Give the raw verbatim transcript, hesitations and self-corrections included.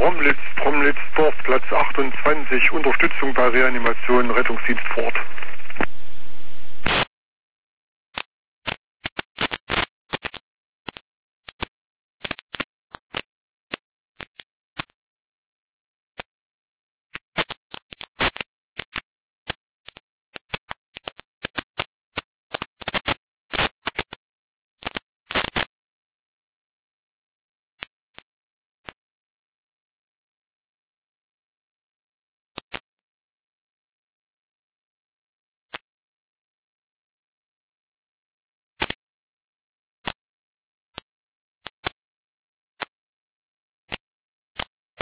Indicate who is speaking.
Speaker 1: Promlitz, Promlitzdorf, Platz achtundzwanzig, Unterstützung bei Reanimation, Rettungsdienst vor Ort.